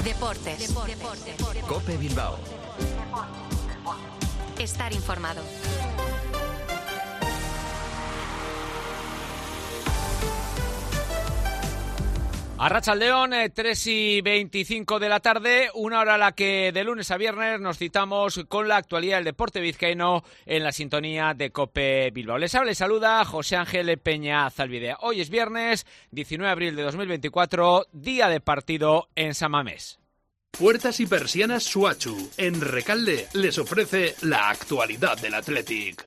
Deportes. COPE Bilbao. Estar informado. Arratsaldeon, 3:25 de la tarde, una hora a la que de lunes a viernes nos citamos con la actualidad del deporte vizcaíno en la sintonía de COPE Bilbao. Les habla y saluda José Ángel Peña Zalbidea. Hoy es viernes, 19 de abril de 2024, día de partido en San Mamés. Puertas y persianas Suachu, en Recalde, les ofrece la actualidad del Athletic.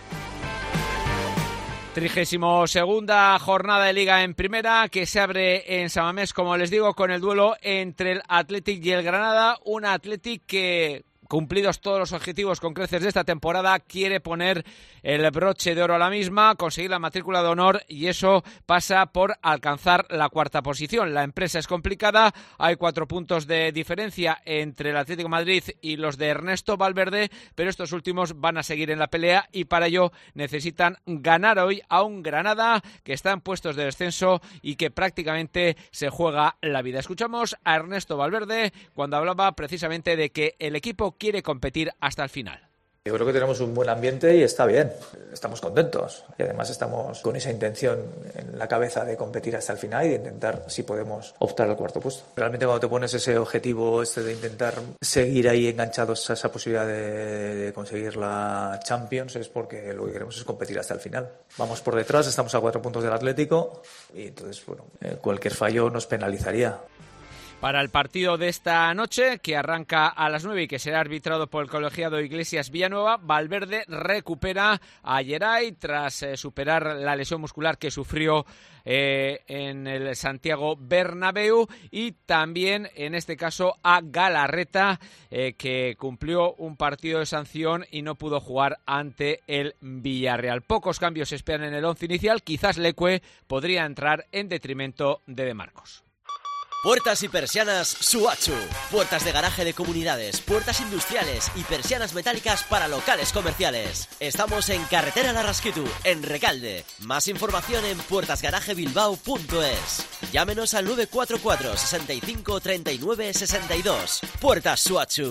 32ª jornada de Liga en Primera, que se abre en San Mamés, como les digo, con el duelo entre el Athletic y el Granada. Un Athletic que, cumplidos todos los objetivos con creces de esta temporada, quiere poner el broche de oro a la misma, conseguir la matrícula de honor, y eso pasa por alcanzar la cuarta posición. La empresa es complicada, hay 4 puntos de diferencia entre el Atlético de Madrid y los de Ernesto Valverde, pero estos últimos van a seguir en la pelea y para ello necesitan ganar hoy a un Granada que está en puestos de descenso y que prácticamente se juega la vida. Escuchamos a Ernesto Valverde cuando hablaba precisamente de que el equipo quiere competir hasta el final. Yo creo que tenemos un buen ambiente y está bien, estamos contentos y además estamos con esa intención en la cabeza de competir hasta el final y de intentar, si podemos, optar al cuarto puesto. Realmente cuando te pones ese objetivo de intentar seguir ahí enganchados a esa posibilidad de conseguir la Champions, es porque lo que queremos es competir hasta el final. Vamos por detrás, estamos a 4 puntos del Atlético y entonces, cualquier fallo nos penalizaría. Para el partido de esta noche, que arranca a las 9 y que será arbitrado por el colegiado Iglesias Villanueva, Valverde recupera a Geray tras superar la lesión muscular que sufrió en el Santiago Bernabéu, y también en este caso a Galarreta, que cumplió un partido de sanción y no pudo jugar ante el Villarreal. Pocos cambios se esperan en el once inicial, quizás Leque podría entrar en detrimento de Marcos. Puertas y persianas Suachu. Puertas de garaje de comunidades, puertas industriales y persianas metálicas para locales comerciales. Estamos en Carretera Larrasquitu, en Recalde. Más información en puertasgarajebilbao.es. Llámenos al 944 65 39 62. Puertas Suachu.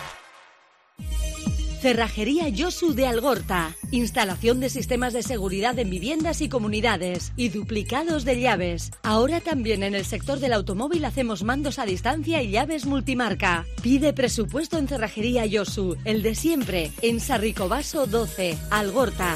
Cerrajería Yosu de Algorta. Instalación de sistemas de seguridad en viviendas y comunidades y duplicados de llaves. Ahora también en el sector del automóvil hacemos mandos a distancia y llaves multimarca. Pide presupuesto en Cerrajería Yosu, el de siempre, en Sarricobaso 12, Algorta.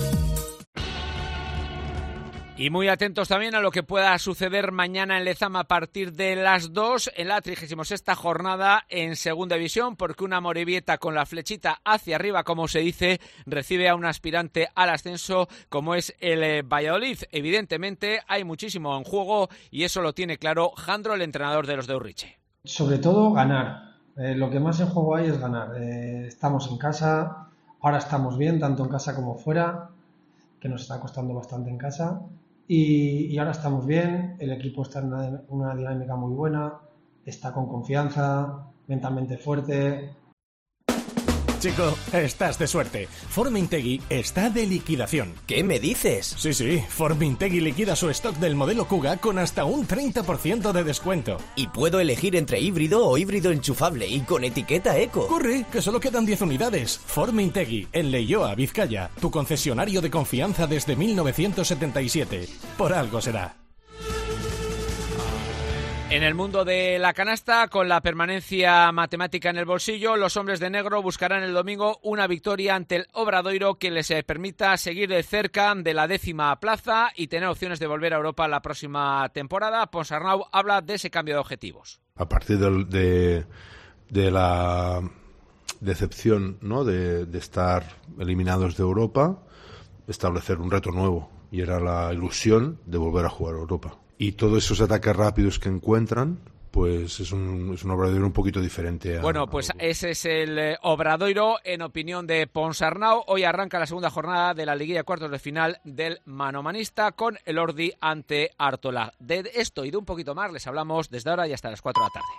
Y muy atentos también a lo que pueda suceder mañana en Lezama a partir de las 2 en la 36ª jornada en Segunda División, porque una Morevieta con la flechita hacia arriba, como se dice, recibe a un aspirante al ascenso como es el Valladolid. Evidentemente hay muchísimo en juego y eso lo tiene claro Jandro, el entrenador de los de Urriche. Sobre todo ganar. Lo que más en juego hay es ganar. Estamos en casa, ahora estamos bien, tanto en casa como fuera, que nos está costando bastante en casa. Y ahora estamos bien, el equipo está en una dinámica muy buena, está con confianza, mentalmente fuerte. Chico, estás de suerte. Formintegui está de liquidación. ¿Qué me dices? Sí, Formintegui liquida su stock del modelo Kuga con hasta un 30% de descuento. Y puedo elegir entre híbrido o híbrido enchufable y con etiqueta eco. ¡Corre, que solo quedan 10 unidades! Formintegui, en Leioa, Vizcaya, tu concesionario de confianza desde 1977. Por algo será. En el mundo de la canasta, con la permanencia matemática en el bolsillo, los hombres de negro buscarán el domingo una victoria ante el Obradoiro que les permita seguir de cerca de la 10ª plaza y tener opciones de volver a Europa la próxima temporada. Ponsarnau habla de ese cambio de objetivos. A partir de la decepción, ¿no?, de estar eliminados de Europa, establecer un reto nuevo, y era la ilusión de volver a jugar a Europa. Y todos esos ataques rápidos que encuentran, pues es un Obradoiro un poquito diferente. Bueno, pues ese es el Obradoiro en opinión de Ponsarnau. Hoy arranca la segunda jornada de la liguilla cuartos de final del manomanista con el Ordi ante Artola. De esto y de un poquito más les hablamos desde ahora y hasta las 4 de la tarde.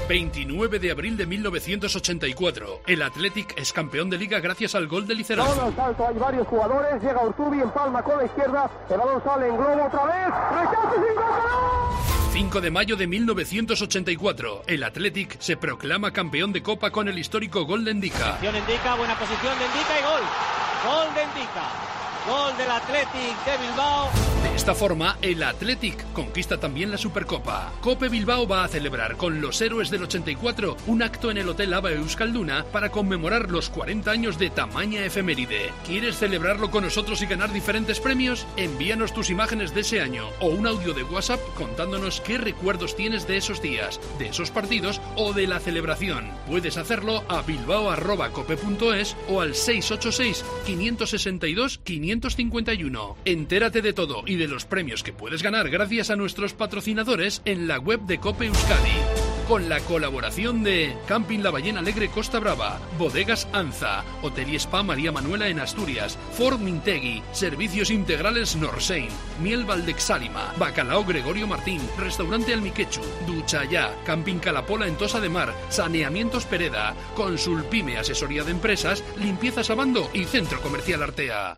29 de abril de 1984. El Athletic es campeón de Liga gracias al gol de Lizarazu. Balón al salto, hay varios jugadores. Llega Urtubi, empalma con la izquierda. El balón sale en globo otra vez. ¡Rechace sin gol! 5 de mayo de 1984. El Athletic se proclama campeón de Copa con el histórico gol de Ndika. Buena posición de Ndika y gol. Gol de Ndika. Gol del Athletic de Bilbao. De esta forma, el Athletic conquista también la Supercopa. Cope Bilbao va a celebrar con los héroes del 84 un acto en el Hotel Aba Euskalduna para conmemorar los 40 años de tamaña efeméride. ¿Quieres celebrarlo con nosotros y ganar diferentes premios? Envíanos tus imágenes de ese año o un audio de WhatsApp contándonos qué recuerdos tienes de esos días, de esos partidos o de la celebración. Puedes hacerlo a bilbao@cope.es o al 686 562 551. Entérate de todo y de los premios que puedes ganar gracias a nuestros patrocinadores en la web de Cope Euskadi. Con la colaboración de Camping La Ballena Alegre Costa Brava, Bodegas Anza, Hotel y Spa María Manuela en Asturias, Ford Mintegui, Servicios Integrales Norsein, Miel Valdexálima, Bacalao Gregorio Martín, Restaurante Almiquechu, Duchayá, Camping Calapola en Tosa de Mar, Saneamientos Pereda, Consulpime Asesoría de Empresas, Limpieza Sabando y Centro Comercial Artea.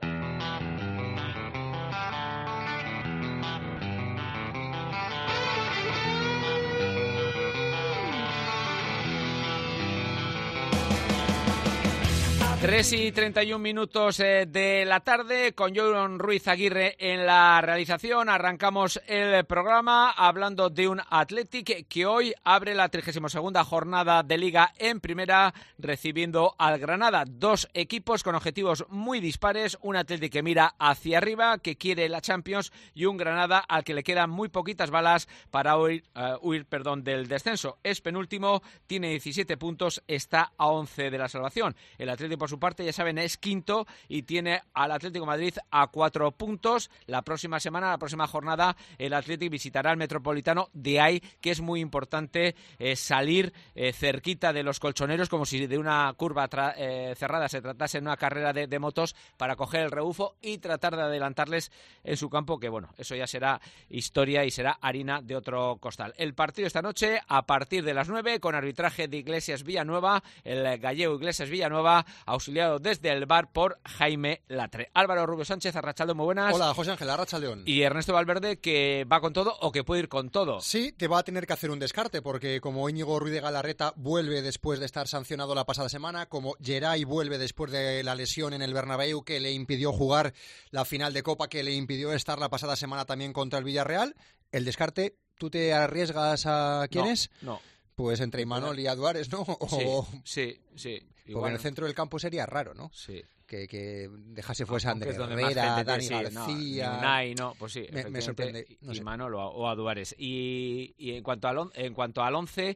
Tres y 31 minutos de la tarde con John Ruiz Aguirre en la realización. Arrancamos el programa hablando de un Athletic que hoy abre la 32ª jornada de Liga en Primera, recibiendo al Granada. Dos equipos con objetivos muy dispares, un Athletic que mira hacia arriba, que quiere la Champions, y un Granada al que le quedan muy poquitas balas para huir del descenso. Es penúltimo, tiene 17 puntos, está a 11 de la salvación. El Athletic, por su parte, ya saben, es quinto y tiene al Atlético de Madrid a 4 puntos. La próxima jornada, el Athletic visitará al Metropolitano. De ahí que es muy importante salir cerquita de los colchoneros, como si de una curva cerrada se tratase en una carrera de motos, para coger el rebufo y tratar de adelantarles en su campo, que bueno, eso ya será historia y será harina de otro costal. El partido esta noche a partir de las 9, con arbitraje de Iglesias Villanueva, el gallego Iglesias Villanueva, auxiliado desde el VAR por Jaime Latre. Álvaro Rubio Sánchez, arrachaldeón, muy buenas. Hola, José Ángel, arrachaldeón. Y Ernesto Valverde, que va con todo o que puede ir con todo. Sí, te va a tener que hacer un descarte, porque como Íñigo Ruiz de Galarreta vuelve después de estar sancionado la pasada semana, como Geray vuelve después de la lesión en el Bernabéu que le impidió jugar la final de Copa, que le impidió estar la pasada semana también contra el Villarreal, el descarte, ¿tú te arriesgas a quién es? No. Pues entre Imanol y Aduares, ¿no? Sí. Porque en el centro del campo sería raro, ¿no? Sí. Que dejase fuese a Andrés Herrera, Dani García... Unai, pues sí, me sorprende. No sé. Imanol o Aduares. Y en cuanto al 11,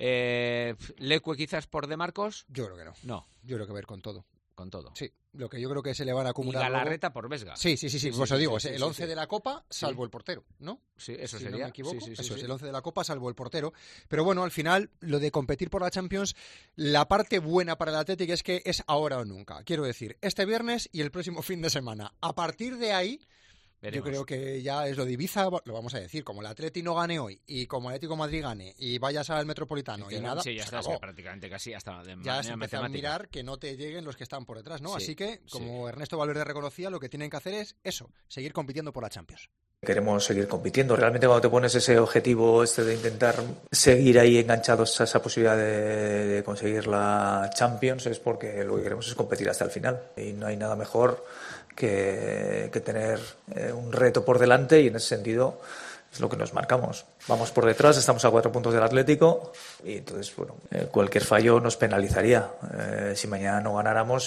¿Leque quizás por De Marcos? Yo creo que no. No. Yo creo que va a ir con todo. Con todo. Sí, lo que yo creo que se le van a acumular. Y Galarreta luego... por Vesga. Sí, pues os digo, el 11 de la Copa, salvo el portero, ¿no? Sí, eso si sería. No me equivoco, Sí. Es el 11 de la Copa, salvo el portero. Pero bueno, al final, lo de competir por la Champions, la parte buena para el Athletic es que es ahora o nunca. Quiero decir, este viernes y el próximo fin de semana. A partir de ahí... Veremos. Yo creo que ya es lo de Ibiza, lo vamos a decir, como el Atleti no gane hoy y como el Atlético de Madrid gane y vayas al Metropolitano y nada, sí, ya está, prácticamente casi hasta de ya se empieza a mirar que no te lleguen los que están por detrás, ¿no? Sí, así que, como Ernesto Valverde reconocía, lo que tienen que hacer es eso, seguir compitiendo por la Champions. Queremos seguir compitiendo. Realmente cuando te pones ese objetivo de intentar seguir ahí enganchados a esa posibilidad de conseguir la Champions, es porque lo que queremos es competir hasta el final. Y no hay nada mejor que tener un reto por delante, y en ese sentido es lo que nos marcamos. Vamos por detrás, estamos a 4 puntos del Atlético y entonces, bueno, cualquier fallo nos penalizaría. Si mañana no ganáramos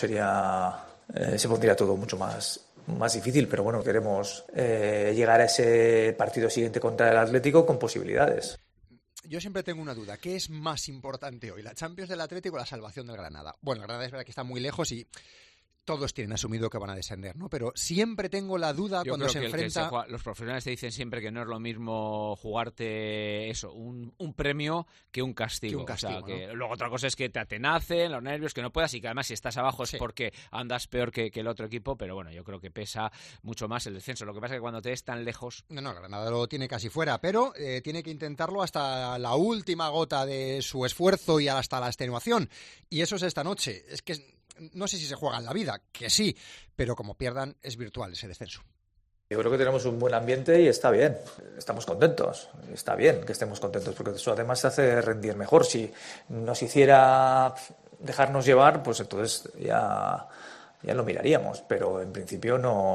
se pondría todo mucho más difícil, pero bueno, queremos llegar a ese partido siguiente contra el Atlético con posibilidades. Yo siempre tengo una duda, ¿qué es más importante hoy? ¿La Champions del Atlético o la salvación del Granada? Bueno, el Granada es verdad que está muy lejos y todos tienen asumido que van a descender, ¿no? Pero siempre tengo la duda cuando se enfrenta... Los profesionales te dicen siempre que no es lo mismo jugarte eso, un premio que un castigo. O sea, que ¿no? Luego otra cosa es que te atenacen los nervios, que no puedas, y que además si estás abajo es porque andas peor que el otro equipo, pero bueno, yo creo que pesa mucho más el descenso. Lo que pasa es que cuando te ves tan lejos... No, Granada lo tiene casi fuera, pero tiene que intentarlo hasta la última gota de su esfuerzo y hasta la extenuación. Y eso es esta noche. Es que no sé si se juega en la vida, que sí, pero como pierdan es virtual ese descenso. Yo creo que tenemos un buen ambiente y está bien, estamos contentos, está bien que estemos contentos, porque eso además hace rendir mejor. Si nos hiciera dejarnos llevar, pues entonces ya lo miraríamos, pero en principio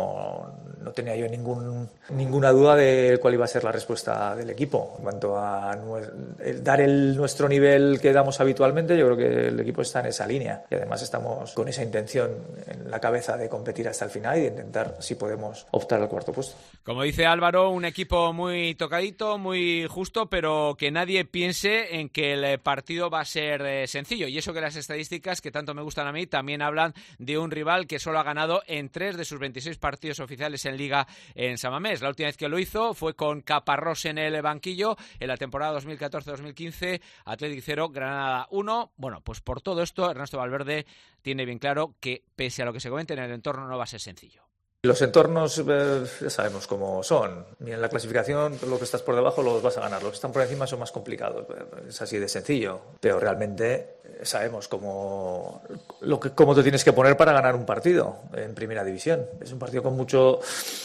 no tenía yo ninguna duda de cuál iba a ser la respuesta del equipo. En cuanto a dar nuestro nivel que damos habitualmente, yo creo que el equipo está en esa línea y además estamos con esa intención en la cabeza de competir hasta el final y de intentar si podemos optar al cuarto puesto. Como dice Álvaro, un equipo muy tocadito, muy justo, pero que nadie piense en que el partido va a ser sencillo. Y eso que las estadísticas, que tanto me gustan a mí, también hablan de un rival que solo ha ganado en 3 de sus 26 partidos oficiales en Liga en San Mamés. La última vez que lo hizo fue con Caparrós en el banquillo en la temporada 2014-2015, Athletic 0, Granada 1. Bueno, pues por todo esto, Ernesto Valverde tiene bien claro que, pese a lo que se comente en el entorno, no va a ser sencillo. Los entornos ya sabemos cómo son. Y en la clasificación, lo que estás por debajo los vas a ganar. Los que están por encima son más complicados. Es así de sencillo. Pero realmente sabemos cómo te tienes que poner para ganar un partido en primera división. Es un partido con mucho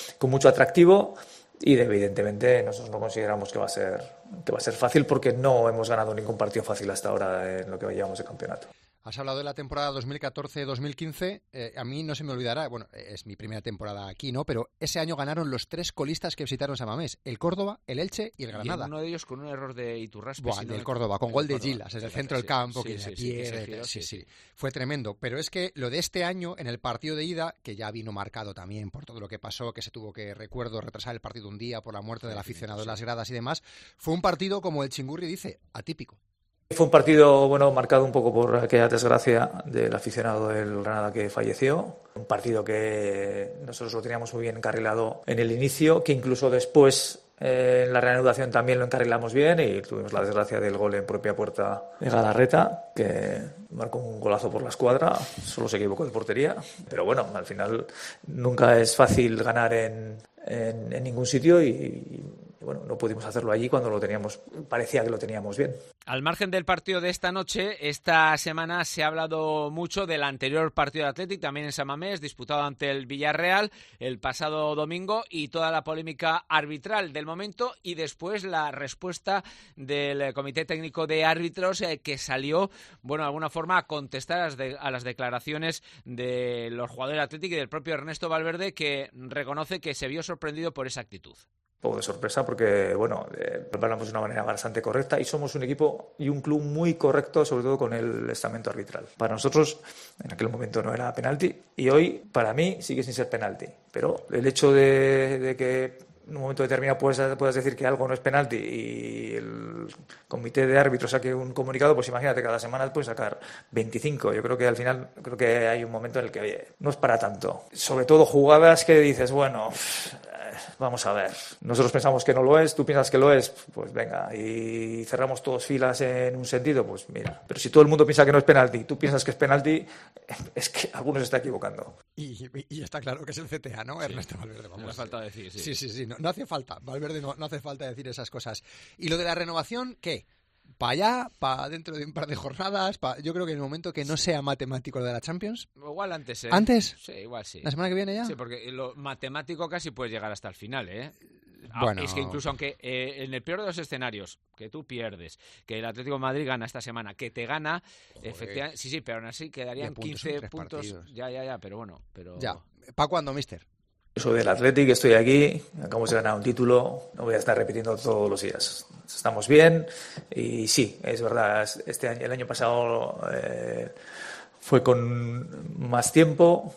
atractivo y evidentemente nosotros no consideramos que va a ser fácil, porque no hemos ganado ningún partido fácil hasta ahora en lo que llevamos de campeonato. Has hablado de la temporada 2014-2015, a mí no se me olvidará, bueno, es mi primera temporada aquí, ¿no? Pero ese año ganaron los 3 colistas que visitaron San Mamés, el Córdoba, el Elche y el Granada. Y uno de ellos con un error de Iturraspe. Buah, del Córdoba, con gol de Gilas, desde el centro del campo, que se pierde. Sí, fue tremendo. Pero es que lo de este año, en el partido de ida, que ya vino marcado también por todo lo que pasó, que se tuvo que, retrasar el partido un día por la muerte del aficionado en las gradas y demás, fue un partido, como el Chingurri dice, atípico. Fue un partido, marcado un poco por aquella desgracia del aficionado del Granada que falleció. Un partido que nosotros lo teníamos muy bien encarrilado en el inicio, que incluso después en la reanudación también lo encarrilamos bien, y tuvimos la desgracia del gol en propia puerta de Galarreta, que marcó un golazo por la escuadra, solo se equivocó de portería. Pero bueno, al final nunca es fácil ganar en ningún sitio y bueno, no pudimos hacerlo allí cuando parecía que lo teníamos bien. Al margen del partido de esta noche, esta semana se ha hablado mucho del anterior partido de Athletic, también en San Mamés, disputado ante el Villarreal el pasado domingo, y toda la polémica arbitral del momento, y después la respuesta del Comité Técnico de Árbitros que salió, de alguna forma a contestar a las declaraciones de los jugadores de Athletic y del propio Ernesto Valverde, que reconoce que se vio sorprendido por esa actitud. Un poco de sorpresa porque, preparamos de una manera bastante correcta y somos un equipo y un club muy correcto, sobre todo con el estamento arbitral. Para nosotros, en aquel momento no era penalti y hoy, para mí, sigue sin ser penalti. Pero el hecho de que en un momento determinado puedas decir que algo no es penalti y el comité de árbitros saque un comunicado, pues imagínate, cada semana puedes sacar 25. Yo creo que al final hay un momento en el que, oye, no es para tanto. Sobre todo jugadas que dices, vamos a ver, nosotros pensamos que no lo es, tú piensas que lo es, pues venga, y cerramos todos filas en un sentido, pues mira. Pero si todo el mundo piensa que no es penalti, tú piensas que es penalti, es que alguno se está equivocando. Y está claro que es el CTA, ¿no? Sí. Ernesto Valverde, vamos. No hace falta decir, sí. No hace falta, Valverde no hace falta decir esas cosas. ¿Y lo de la renovación, qué? ¿Para allá? ¿Para dentro de un par de jornadas? Yo creo que en el momento que no sea matemático lo de la Champions... Igual antes, ¿eh? ¿Antes? Sí, igual sí. ¿La semana que viene ya? Sí, porque lo matemático casi puedes llegar hasta el final, ¿eh? Bueno. Es que incluso aunque en el peor de los escenarios, que tú pierdes, que el Atlético de Madrid gana esta semana, que te gana, efectivamente, sí, pero aún así quedarían 15 puntos. Ya, pero bueno. Ya, ¿para cuándo, mister? Soy del Athletic, estoy aquí, acabamos de ganar un título, no voy a estar repitiendo todos los días. Estamos bien y sí, es verdad, el año pasado fue con más tiempo,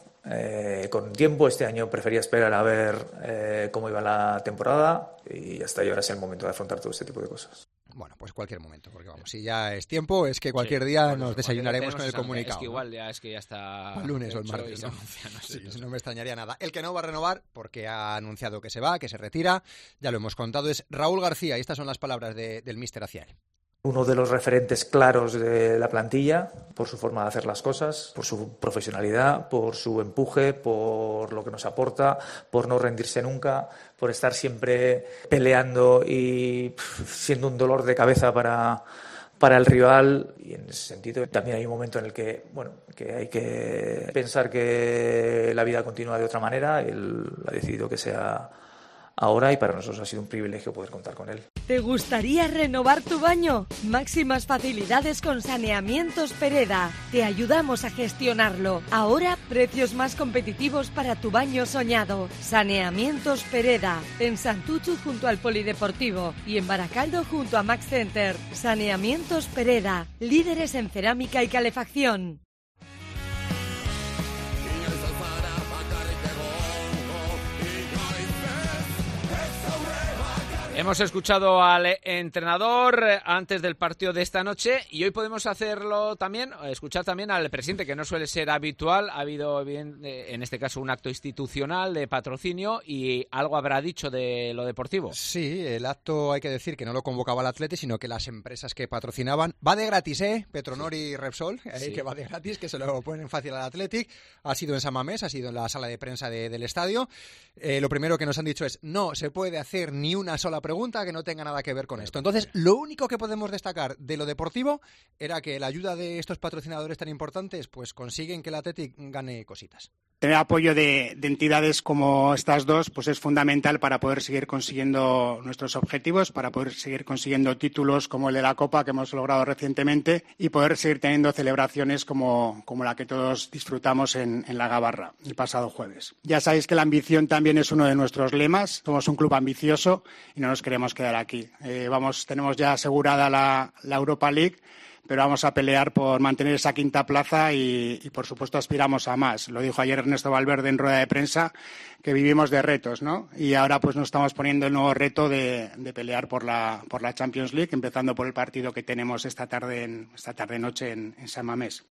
este año prefería esperar a ver cómo iba la temporada y hasta ahora es el momento de afrontar todo este tipo de cosas. Bueno, pues cualquier momento, porque vamos, si ya es tiempo, es que cualquier día nos desayunaremos con el comunicado. Es que igual ya está el lunes o el martes, ¿no? Sí, no me extrañaría nada. El que no va a renovar, porque ha anunciado que se va, que se retira, ya lo hemos contado, es Raúl García, y estas son las palabras del míster hacia él. Uno de los referentes claros de la plantilla, por su forma de hacer las cosas, por su profesionalidad, por su empuje, por lo que nos aporta, por no rendirse nunca, por estar siempre peleando y siendo un dolor de cabeza para el rival. Y en ese sentido también hay un momento en el que, que hay que pensar que la vida continúa de otra manera. Él ha decidido que sea ahora y para nosotros ha sido un privilegio poder contar con él. ¿Te gustaría renovar tu baño? Máximas facilidades con Saneamientos Pereda. Te ayudamos a gestionarlo. Ahora, precios más competitivos para tu baño soñado. Saneamientos Pereda. En Santuchu junto al Polideportivo y en Baracaldo junto a Max Center. Saneamientos Pereda. Líderes en cerámica y calefacción. Hemos escuchado al entrenador antes del partido de esta noche y hoy podemos hacerlo también, escuchar también al presidente, que no suele ser habitual. Ha habido, en este caso, un acto institucional de patrocinio y algo habrá dicho de lo deportivo. Sí, el acto hay que decir que no lo convocaba el Atleti, sino que las empresas que patrocinaban. Va de gratis, Petronor y Repsol, que va de gratis, que se lo ponen fácil al Athletic. Ha sido en San Mamés, ha sido en la sala de prensa del estadio. Lo primero que nos han dicho es: no se puede hacer ni una sola pregunta que no tenga nada que ver con esto. Entonces, lo único que podemos destacar de lo deportivo era que la ayuda de estos patrocinadores tan importantes pues consiguen que el Athletic gane cositas. Tener apoyo de entidades como estas dos pues es fundamental para poder seguir consiguiendo nuestros objetivos, para poder seguir consiguiendo títulos como el de la Copa que hemos logrado recientemente y poder seguir teniendo celebraciones como la que todos disfrutamos en la Gabarra el pasado jueves. Ya sabéis que la ambición también es uno de nuestros lemas. Somos un club ambicioso y no nos queremos quedar aquí. Tenemos ya asegurada la Europa League, pero vamos a pelear por mantener esa quinta plaza y, por supuesto, aspiramos a más. Lo dijo ayer Ernesto Valverde en rueda de prensa, que vivimos de retos, ¿no? Y ahora pues nos estamos poniendo el nuevo reto de pelear por la Champions League, empezando por el partido que tenemos esta tarde-noche en San Mamés.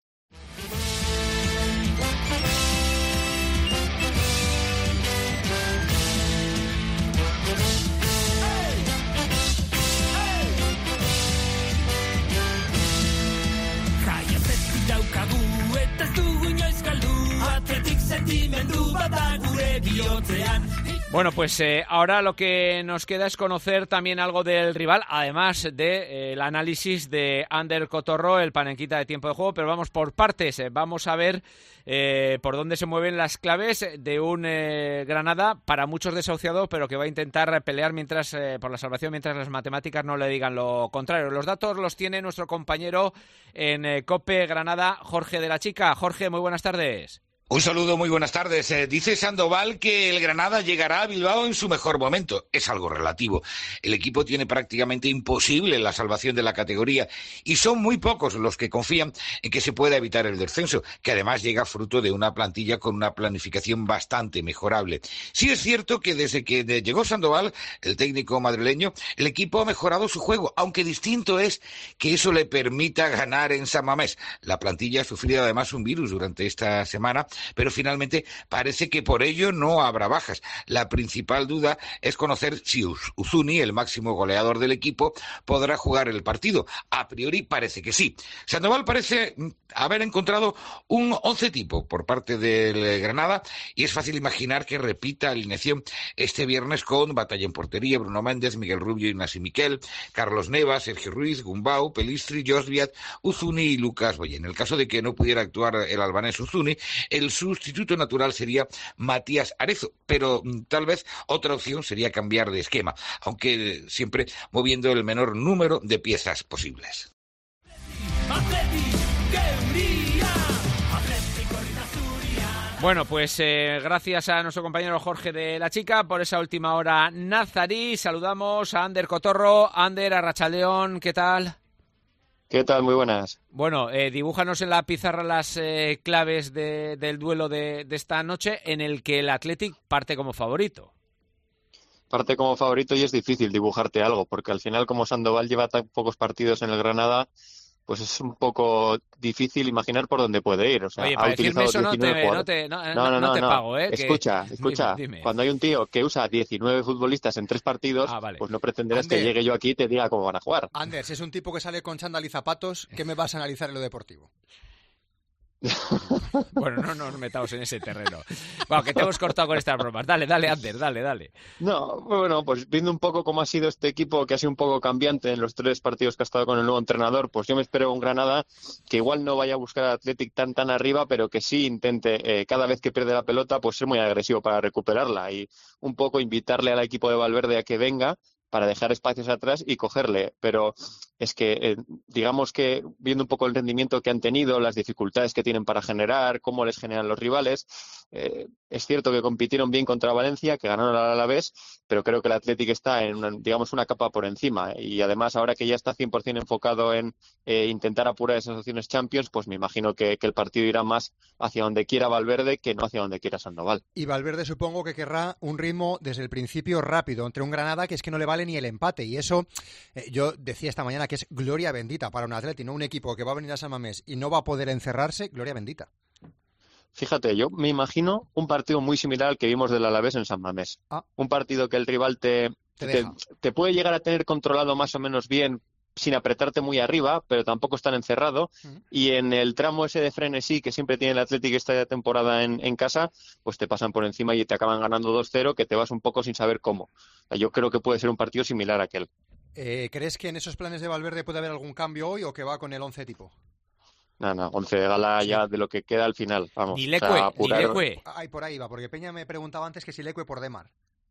Bueno, pues ahora lo que nos queda es conocer también algo del rival, además del análisis de Ander Cotorro, el panenquita de tiempo de juego, pero vamos por partes. Vamos a ver por dónde se mueven las claves de un Granada para muchos desahuciado, pero que va a intentar pelear por la salvación mientras las matemáticas no le digan lo contrario. Los datos los tiene nuestro compañero en COPE Granada, Jorge de la Chica. Jorge, muy buenas tardes. Un saludo, muy buenas tardes. Dice Sandoval que el Granada llegará a Bilbao en su mejor momento. Es algo relativo. El equipo tiene prácticamente imposible la salvación de la categoría y son muy pocos los que confían en que se pueda evitar el descenso, que además llega fruto de una plantilla con una planificación bastante mejorable. Sí es cierto que desde que llegó Sandoval, el técnico madrileño, el equipo ha mejorado su juego, aunque distinto es que eso le permita ganar en San Mamés. La plantilla ha sufrido además un virus durante esta semana, pero finalmente parece que por ello no habrá bajas. La principal duda es conocer si Uzuni, el máximo goleador del equipo, podrá jugar el partido. A priori parece que sí. Sandoval parece haber encontrado un 11 tipo por parte del Granada y es fácil imaginar que repita alineación este viernes con Batalla en portería, Bruno Méndez, Miguel Rubio, Ignasi Miquel, Carlos Neva, Sergio Ruiz, Gumbau, Pelistri, Josviat, Uzuni y Lucas Boye. En el caso de que no pudiera actuar el albanés Uzuni, el sustituto natural sería Matías Arezo, pero tal vez otra opción sería cambiar de esquema, aunque siempre moviendo el menor número de piezas posibles. Bueno, pues gracias a nuestro compañero Jorge de la Chica por esa última hora nazarí. Saludamos a Ander Cotorro. Ander, Arratsaldeon, ¿qué tal? ¿Qué tal? Muy buenas. Bueno, dibújanos en la pizarra las claves del duelo de esta noche en el que el Athletic parte como favorito. parte como favorito y es difícil dibujarte algo, porque al final, como Sandoval lleva tan pocos partidos en el Granada, pues es un poco difícil imaginar por dónde puede ir. O sea, Oye, ha para utilizado decirme eso 19 jugadores. no te pago, ¿eh? Escucha, Dime. cuando hay un tío que usa 19 futbolistas en 3 partidos, vale. pues no pretenderás Ander, que llegue yo aquí y te diga cómo van a jugar. Anders, es un tipo que sale con chándal y zapatos, ¿qué me vas a analizar en lo deportivo? Bueno, no nos metamos en ese terreno. Bueno, que te hemos cortado con estas bromas. Dale, Ander, dale. No, bueno, pues viendo un poco cómo ha sido este equipo, que ha sido un poco cambiante en los 3 partidos que ha estado con el nuevo entrenador, pues yo me espero un Granada que igual no vaya a buscar al Athletic tan arriba, pero que sí intente, cada vez que pierde la pelota, pues ser muy agresivo para recuperarla y un poco invitarle al equipo de Valverde a que venga para dejar espacios atrás y cogerle. Pero es que, digamos que viendo un poco el rendimiento que han tenido, las dificultades que tienen para generar, cómo les generan los rivales, es cierto que compitieron bien contra Valencia, que ganaron al Alavés, pero creo que el Athletic está en una capa por encima. Y además, ahora que ya está 100% enfocado en intentar apurar esas opciones Champions, pues me imagino que el partido irá más hacia donde quiera Valverde que no hacia donde quiera Sandoval. Y Valverde supongo que querrá un ritmo desde el principio rápido, entre un Granada que es que no le vale ni el empate. Y eso, yo decía esta mañana que es gloria bendita para un Atleti, ¿no? Un equipo que va a venir a San Mamés y no va a poder encerrarse, gloria bendita. Fíjate, yo me imagino un partido muy similar al que vimos del Alavés en San Mamés. Un partido que el rival te puede llegar a tener controlado más o menos bien, sin apretarte muy arriba, pero tampoco están encerrado. Y en el tramo ese de frenesí que siempre tiene el Athletic esta temporada en casa, pues te pasan por encima y te acaban ganando 2-0, que te vas un poco sin saber cómo. Yo creo que puede ser un partido similar a aquel. ¿Crees que en esos planes de Valverde puede haber algún cambio hoy o que va con el 11 tipo? No, 11 de gala ya de lo que queda al final. Vamos, ni Leque. Ay, por ahí va, porque Peña me preguntaba antes que si Leque por Demar.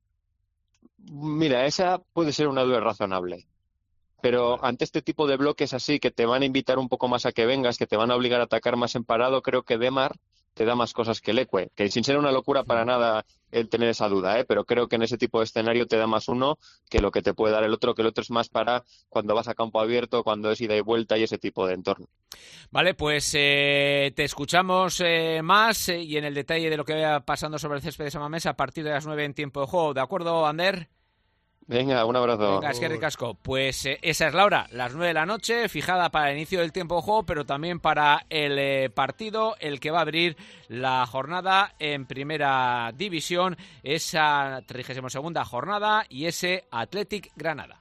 Mira, esa puede ser una duda razonable. Pero ante este tipo de bloques así, que te van a invitar un poco más a que vengas, que te van a obligar a atacar más en parado, creo que Demar te da más cosas que Leque. Que sin ser una locura para nada el tener esa duda, pero creo que en ese tipo de escenario te da más uno que lo que te puede dar el otro, que el otro es más para cuando vas a campo abierto, cuando es ida y vuelta y ese tipo de entorno. Vale, pues te escuchamos más y en el detalle de lo que vaya pasando sobre el césped de San Mamés a partir de las 9 en tiempo de juego. ¿De acuerdo, Ander? Venga, un abrazo. Venga, es que ricasco. Pues esa es la hora, las 9 de la noche, fijada para el inicio del tiempo de juego, pero también para el partido, el que va a abrir la jornada en Primera División, esa 32ª jornada y ese Athletic Granada.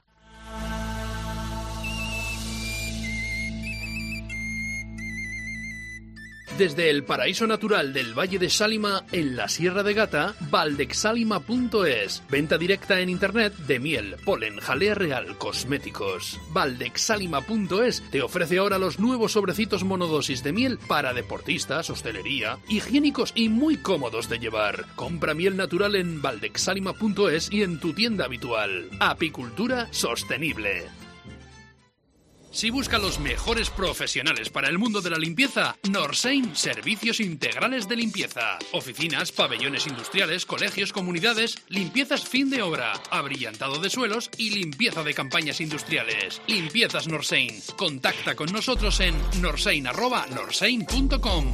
Desde el paraíso natural del Valle de Sálima, en la Sierra de Gata, valdexsalima.es. Venta directa en internet de miel, polen, jalea real, cosméticos. Valdexsalima.es te ofrece ahora los nuevos sobrecitos monodosis de miel para deportistas, hostelería, higiénicos y muy cómodos de llevar. Compra miel natural en valdexsalima.es y en tu tienda habitual. Apicultura sostenible. Si busca los mejores profesionales para el mundo de la limpieza, Norsein Servicios Integrales de Limpieza. Oficinas, pabellones industriales, colegios, comunidades, limpiezas fin de obra, abrillantado de suelos y limpieza de campañas industriales. Limpiezas Norsein. Contacta con nosotros en norsein@norsein.com.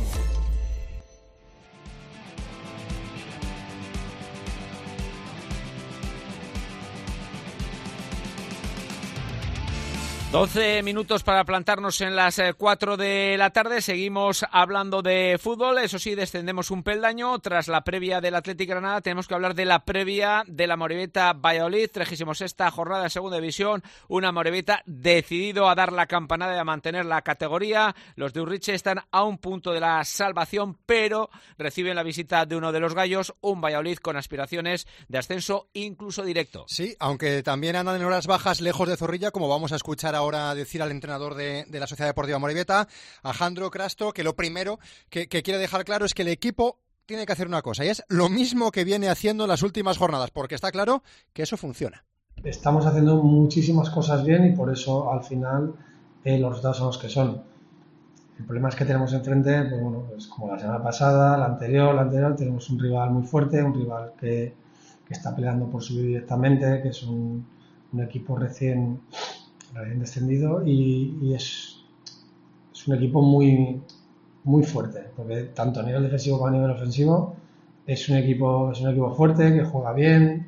Doce minutos para plantarnos en las 4 de la tarde. Seguimos hablando de fútbol. Eso sí, descendemos un peldaño. Tras la previa del Athletic Granada, tenemos que hablar de la previa de la Amorebieta Valladolid. 36ª jornada de Segunda División. Una Amorebieta decidido a dar la campanada y a mantener la categoría. Los de Urriche están a un punto de la salvación, pero reciben la visita de uno de los gallos, un Valladolid con aspiraciones de ascenso incluso directo. Sí, aunque también andan en horas bajas lejos de Zorrilla, como vamos a escuchar ahora decir al entrenador de la Sociedad Deportiva Amorebieta, Alejandro Crasto, que lo primero que quiere dejar claro es que el equipo tiene que hacer una cosa, y es lo mismo que viene haciendo en las últimas jornadas, porque está claro que eso funciona. Estamos haciendo muchísimas cosas bien y por eso al final los resultados son los que son. El problema es que tenemos enfrente, pues bueno, pues como la semana pasada, la anterior, tenemos un rival muy fuerte, un rival que está peleando por subir directamente, que es un equipo recién descendido y es un equipo muy muy fuerte, porque tanto a nivel defensivo como a nivel ofensivo es un equipo fuerte, que juega bien,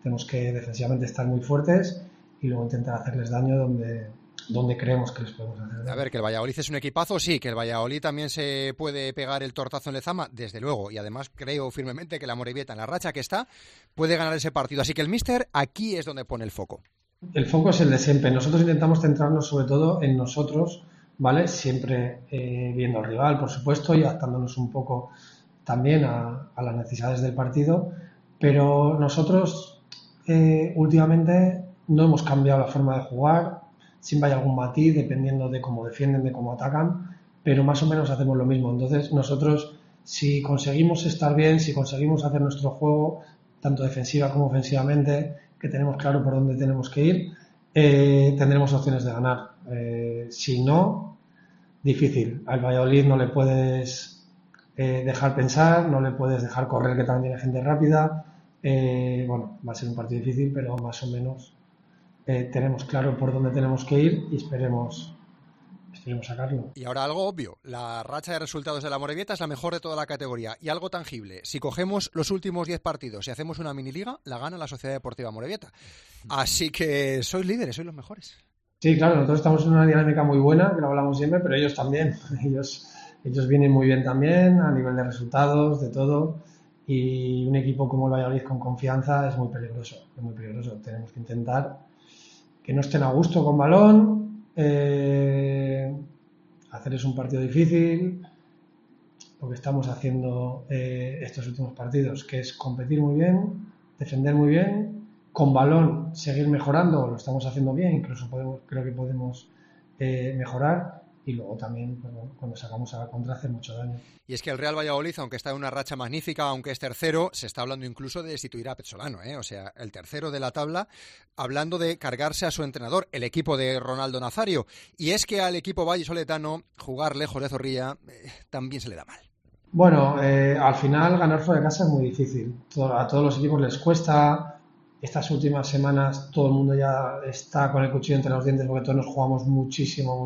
Tenemos que defensivamente estar muy fuertes y luego intentar hacerles daño donde creemos que les podemos hacer daño. A ver, que el Valladolid es un equipazo, sí, que el Valladolid también se puede pegar el tortazo en Lezama, desde luego, y además creo firmemente que la Amorebieta, en la racha que está, puede ganar ese partido. Así que el míster aquí es donde pone el foco. El foco es el de siempre. Nosotros intentamos centrarnos sobre todo en nosotros, ¿vale? Siempre viendo al rival, por supuesto, y adaptándonos un poco también a las necesidades del partido, pero nosotros últimamente no hemos cambiado la forma de jugar. Siempre hay algún matiz dependiendo de cómo defienden, de cómo atacan, pero más o menos hacemos lo mismo. Entonces nosotros, si conseguimos estar bien, si conseguimos hacer nuestro juego, tanto defensiva como ofensivamente, que tenemos claro por dónde tenemos que ir, tendremos opciones de ganar. Si no, difícil. Al Valladolid no le puedes dejar pensar, no le puedes dejar correr, que también tiene gente rápida. Bueno, va a ser un partido difícil, pero más o menos tenemos claro por dónde tenemos que ir y esperemos sacarlo. Y ahora algo obvio, la racha de resultados de la Amorebieta es la mejor de toda la categoría, y algo tangible, si cogemos los últimos 10 partidos y hacemos una mini liga, la gana la Sociedad Deportiva Amorebieta. Así que sois líderes, sois los mejores. Sí, claro, nosotros estamos en una dinámica muy buena, que lo hablamos siempre, pero ellos también. Ellos vienen muy bien también a nivel de resultados, de todo, y un equipo como el Valladolid con confianza es muy peligroso, es muy peligroso. Tenemos que intentar que no estén a gusto con balón, hacerles un partido difícil, porque estamos haciendo estos últimos partidos, que es competir muy bien, defender muy bien, con balón seguir mejorando, lo estamos haciendo bien, incluso creo que podemos mejorar, y luego también cuando sacamos a la contra hacer mucho daño. Y es que el Real Valladolid, aunque está en una racha magnífica, aunque es tercero, se está hablando incluso de destituir a Pezzolano, o sea, el tercero de la tabla, hablando de cargarse a su entrenador, el equipo de Ronaldo Nazario. Y es que al equipo vallisoletano jugar lejos de Zorrilla también se le da mal. Bueno, al final ganar fuera de casa es muy difícil. A todos los equipos les cuesta. Estas últimas semanas todo el mundo ya está con el cuchillo entre los dientes porque todos nos jugamos muchísimo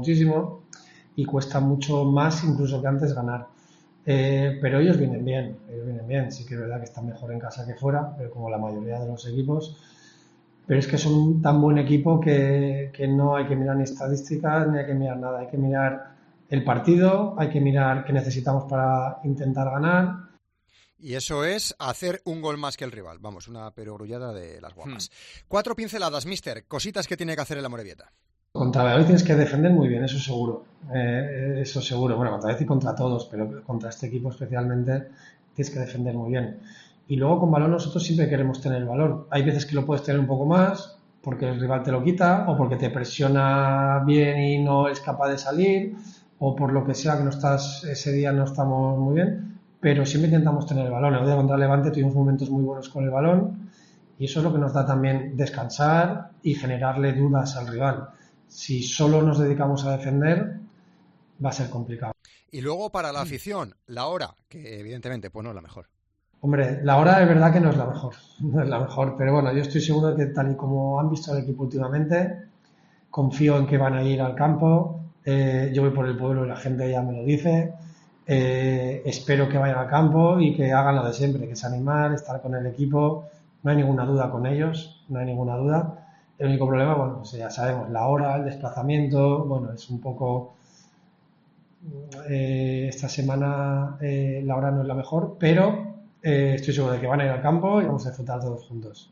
y cuesta mucho más incluso que antes ganar. Pero ellos vienen bien. Sí que es verdad que están mejor en casa que fuera, pero como la mayoría de los equipos. Pero es que son un tan buen equipo que no hay que mirar ni estadísticas ni hay que mirar nada. Hay que mirar el partido, hay que mirar qué necesitamos para intentar ganar. Y eso es hacer un gol más que el rival. Vamos, una perogrullada de las guapas. 4 pinceladas, mister. Cositas que tiene que hacer el Amorebieta. Contra Valladolid tienes que defender muy bien, eso seguro. Bueno, contra Valladolid y contra todos, pero contra este equipo especialmente tienes que defender muy bien. Y luego con balón nosotros siempre queremos tener el balón. Hay veces que lo puedes tener un poco más porque el rival te lo quita o porque te presiona bien y no es capaz de salir o por lo que sea que ese día no estamos muy bien, pero siempre intentamos tener el balón. El otro día contra Levante tuvimos momentos muy buenos con el balón y eso es lo que nos da también descansar y generarle dudas al rival. Si solo nos dedicamos a defender, va a ser complicado. Y luego para la afición, la hora, que evidentemente pues no es la mejor. Hombre, la hora es verdad que no es la mejor, pero bueno, yo estoy seguro de que tal y como han visto al equipo últimamente, confío en que van a ir al campo, yo voy por el pueblo y la gente ya me lo dice, espero que vayan al campo y que hagan lo de siempre, que es animar, estar con el equipo, no hay ninguna duda con ellos, no hay ninguna duda. El único problema, bueno, pues ya sabemos, la hora, el desplazamiento, bueno, es un poco... esta semana la hora no es la mejor, pero estoy seguro de que van a ir al campo y vamos a disfrutar todos juntos.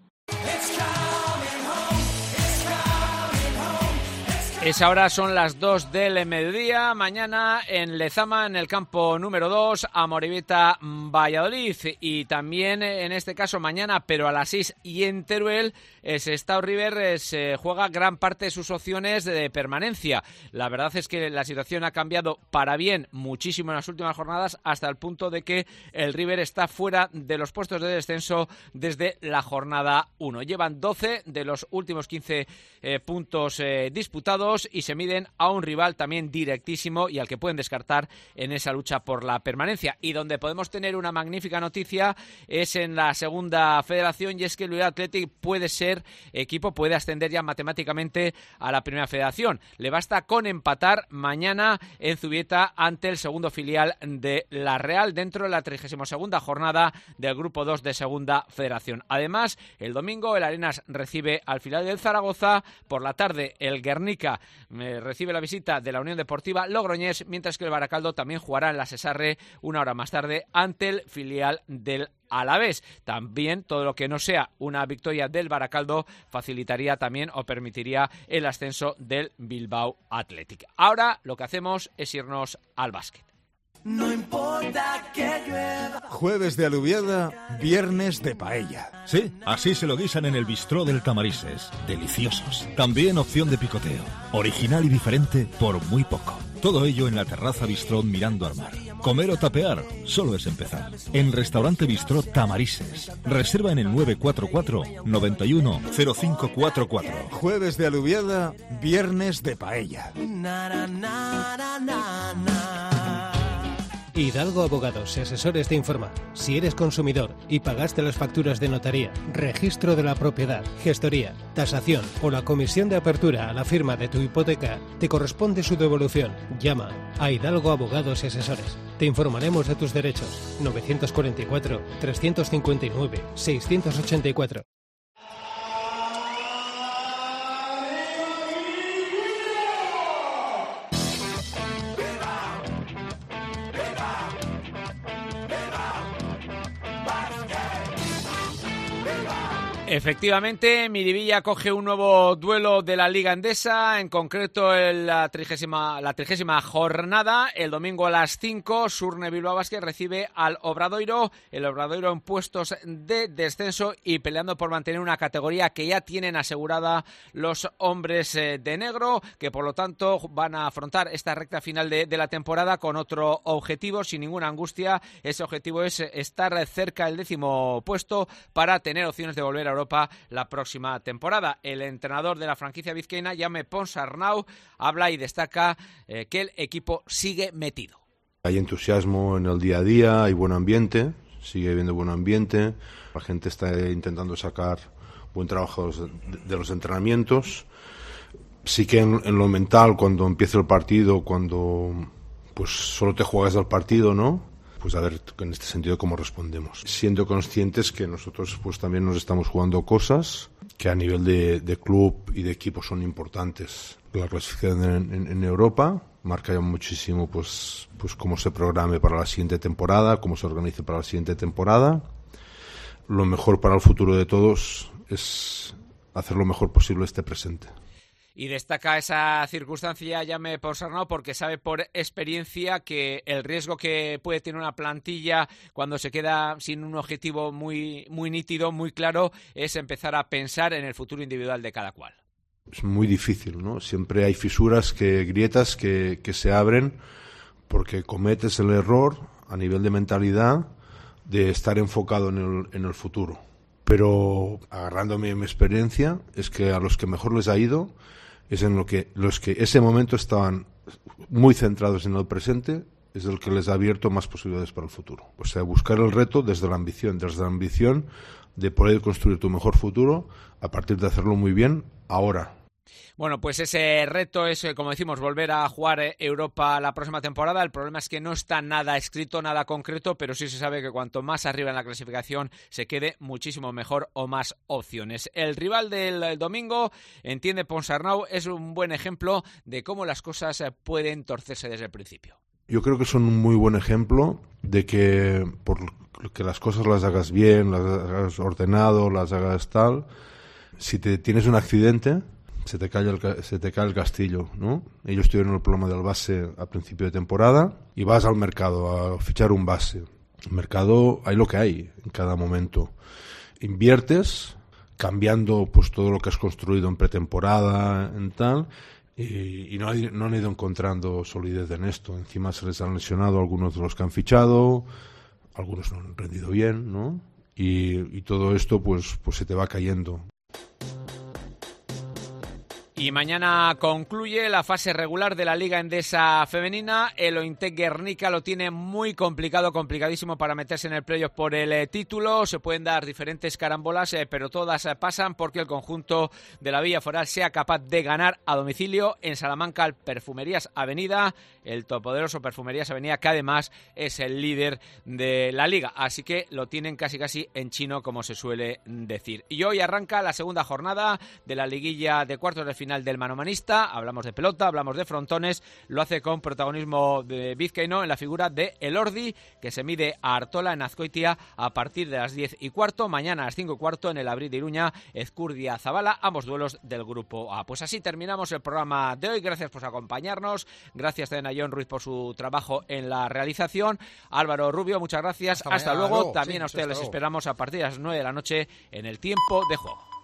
Esa hora son las 2 del mediodía. Mañana en Lezama, en el campo número 2, Amorebieta Valladolid. Y también en este caso mañana, pero a las 6 y en Teruel, Sestao River se juega gran parte de sus opciones de permanencia. La verdad es que la situación ha cambiado para bien muchísimo en las últimas jornadas, hasta el punto de que el River está fuera de los puestos de descenso desde la jornada 1. Llevan 12 de los últimos 15 puntos disputados. puntos y se miden a un rival también directísimo y al que pueden descartar en esa lucha por la permanencia. Y donde podemos tener una magnífica noticia es en la segunda federación, y es que el Bilbao Athletic puede ser equipo, puede ascender ya matemáticamente a la primera federación. Le basta con empatar mañana en Zubieta ante el segundo filial de la Real dentro de la 32ª jornada del Grupo 2 de Segunda Federación. Además, el domingo el Arenas recibe al filial del Zaragoza, por la tarde el Guernica recibe la visita de la Unión Deportiva Logroñés, mientras que el Baracaldo también jugará en la Sesarre una hora más tarde ante el filial del Alavés. También todo lo que no sea una victoria del Baracaldo facilitaría también o permitiría el ascenso del Bilbao Athletic. Ahora lo que hacemos es irnos al básquet. No importa que llueva. Jueves de alubiada, viernes de paella. Sí, así se lo guisan en el bistró del Tamarises. Deliciosos. También opción de picoteo. Original y diferente por muy poco. Todo ello en la terraza bistró mirando al mar. Comer o tapear solo es empezar. En Restaurante Bistró Tamarises. Reserva en el 944 91 0544. Jueves de alubiada, viernes de paella. Hidalgo Abogados y Asesores te informa. Si eres consumidor y pagaste las facturas de notaría, registro de la propiedad, gestoría, tasación o la comisión de apertura a la firma de tu hipoteca, te corresponde su devolución. Llama a Hidalgo Abogados y Asesores. Te informaremos de tus derechos. 944 359 684. Efectivamente, Miribilla coge un nuevo duelo de la Liga Endesa, en concreto la 30ª jornada. El domingo a las 5, Surne Bilbao Basket recibe al Obradoiro. El Obradoiro en puestos de descenso y peleando por mantener una categoría que ya tienen asegurada los hombres de negro, que por lo tanto van a afrontar esta recta final de la temporada con otro objetivo, sin ninguna angustia. Ese objetivo es estar cerca del 10º puesto para tener opciones de volver a Europa la próxima temporada. El entrenador de la franquicia vizcaína, Jaume Ponsarnau, habla y destaca que el equipo sigue metido. Hay entusiasmo en el día a día, hay buen ambiente, sigue habiendo buen ambiente, la gente está intentando sacar buen trabajo de los entrenamientos. Sí que en lo mental, cuando empieza el partido, cuando pues solo te juegas del partido, ¿no? Pues a ver en este sentido cómo respondemos. Siendo conscientes que nosotros pues también nos estamos jugando cosas que a nivel de club y de equipo son importantes. La clasificación en Europa marca ya muchísimo pues cómo se programe para la siguiente temporada, cómo se organice para la siguiente temporada. Lo mejor para el futuro de todos es hacer lo mejor posible este presente. Y destaca esa circunstancia Jaume Ponsarnau porque sabe por experiencia que el riesgo que puede tener una plantilla cuando se queda sin un objetivo muy nítido, muy claro, es empezar a pensar en el futuro individual de cada cual. Es muy difícil, ¿no? Siempre hay fisuras, grietas que se abren porque cometes el error a nivel de mentalidad de estar enfocado en el futuro. Pero agarrándome a mi experiencia, es que a los que mejor les ha ido es en los que ese momento estaban muy centrados en el presente, es el que les ha abierto más posibilidades para el futuro. O sea, buscar el reto desde la ambición de poder construir tu mejor futuro a partir de hacerlo muy bien ahora. Bueno, pues ese reto es, como decimos, volver a jugar Europa la próxima temporada. El problema es que no está nada escrito, nada concreto, pero sí se sabe que cuanto más arriba en la clasificación se quede, muchísimo mejor o más opciones. El rival del domingo, entiende Ponsarnau, es un buen ejemplo de cómo las cosas pueden torcerse desde el principio. Yo creo que son un muy buen ejemplo de que por que las cosas las hagas bien, las hagas ordenado, las hagas tal, si tienes un accidente se te cae el castillo, ¿no? Ellos tuvieron el problema del base a principio de temporada y vas al mercado a fichar un base. El mercado hay lo que hay en cada momento. Inviertes cambiando pues todo lo que has construido en pretemporada, en tal, y no han ido encontrando solidez en esto. Encima se les han lesionado algunos de los que han fichado, algunos no han rendido bien, ¿no? Y todo esto pues se te va cayendo. Y mañana concluye la fase regular de la Liga Endesa Femenina. El Ointec Guernica lo tiene muy complicadísimo para meterse en el playoff por el título. Se pueden dar diferentes carambolas, pero todas pasan porque el conjunto de la Villa Foral sea capaz de ganar a domicilio en Salamanca al Perfumerías Avenida, el todopoderoso Perfumerías Avenida, que además es el líder de la liga. Así que lo tienen casi en chino, como se suele decir. Y hoy arranca la segunda jornada de la liguilla de cuartos de final del manomanista. Hablamos de pelota, hablamos de frontones. Lo hace con protagonismo de vizcaíno en la figura de Elordi, que se mide a Artola en Azcoitia a partir de las 10:15. Mañana a las 5:15 en el Abril de Iruña, Ezcurdia Zabala, ambos duelos del grupo A. Pues así terminamos el programa de hoy. Gracias por acompañarnos. Gracias también a John Ruiz por su trabajo en la realización. Álvaro Rubio, muchas gracias. Hasta luego. También a ustedes les esperamos a partir de las 9 de la noche en el Tiempo de Juego.